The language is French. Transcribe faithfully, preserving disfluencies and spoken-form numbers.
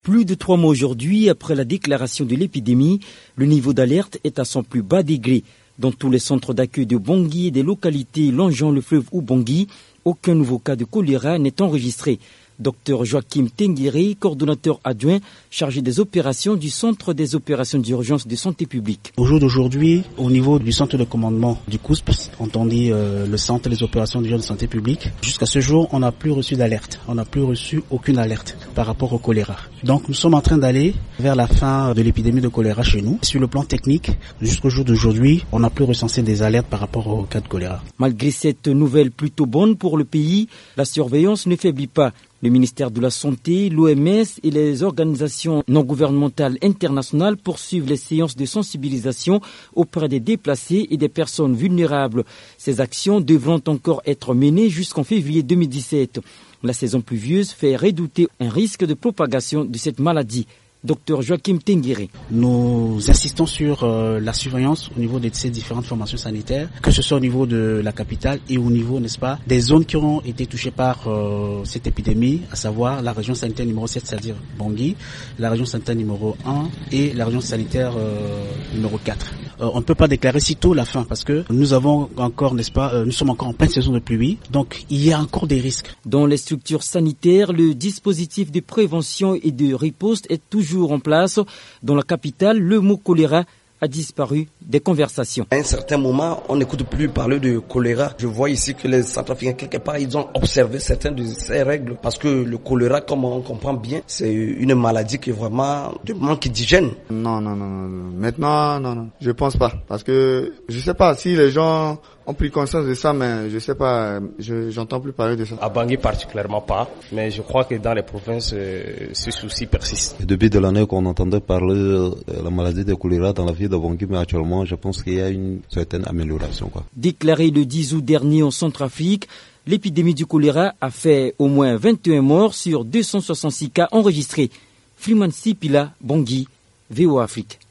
Plus de trois mois aujourd'hui, après la déclaration de l'épidémie, le niveau d'alerte est à son plus bas degré. Dans tous les centres d'accueil de Bangui et des localités longeant le fleuve Ubangui, aucun nouveau cas de choléra n'est enregistré. Docteur Joachim Tenguiri, coordonnateur adjoint chargé des opérations du Centre des opérations d'urgence de santé publique. Au jour d'aujourd'hui, au niveau du centre de commandement du C O S P, on dit euh, le Centre des opérations d'urgence de santé publique, jusqu'à ce jour, on n'a plus reçu d'alerte. On n'a plus reçu aucune alerte par rapport au choléra. Donc nous sommes en train d'aller vers la fin de l'épidémie de choléra chez nous. Sur le plan technique, jusqu'au jour d'aujourd'hui, on n'a plus recensé des alertes par rapport au cas de choléra. Malgré cette nouvelle plutôt bonne pour le pays, la surveillance ne faiblit pas. Le ministère de la Santé, l'O M S et les organisations non gouvernementales internationales poursuivent les séances de sensibilisation auprès des déplacés et des personnes vulnérables. Ces actions devront encore être menées jusqu'en février deux mille dix-sept. La saison pluvieuse fait redouter un risque de propagation de cette maladie. Docteur Joachim Tenguiri. Nous insistons sur euh, la surveillance au niveau de ces différentes formations sanitaires, que ce soit au niveau de la capitale et au niveau, n'est-ce pas, des zones qui ont été touchées par euh, cette épidémie, à savoir la région sanitaire numéro sept, c'est-à-dire Bangui, la région sanitaire numéro un et la région sanitaire euh, numéro quatre. Euh, on ne peut pas déclarer si tôt la fin parce que nous avons encore, n'est-ce pas, euh, nous sommes encore en pleine saison de pluie, donc il y a encore des risques. Dans les structures sanitaires, le dispositif de prévention et de riposte est toujours en place. Dans la capitale, le mot choléra a disparu des conversations. À un certain moment, on n'écoute plus parler de choléra. Je vois ici que les Centrafricains, quelque part, ils ont observé certaines de ces règles parce que le choléra, comme on comprend bien, c'est une maladie qui est vraiment de manque d'hygiène. Non, non, non, non. Maintenant, non, non. Je pense pas. Parce que, je sais pas si les gens ont pris conscience de ça, mais je sais pas, je, j'entends plus parler de ça. À Bangui particulièrement pas, mais je crois que dans les provinces, euh, ce souci persiste. Depuis de l'année qu'on entendait parler de la maladie de choléra dans la ville de Bangui, mais actuellement, je pense qu'il y a une certaine amélioration, quoi. Déclaré le dix août dernier en Centrafrique, l'épidémie du choléra a fait au moins vingt et un morts sur deux cent soixante-six cas enregistrés. Freeman Sipila, Bangui, V O A Afrique.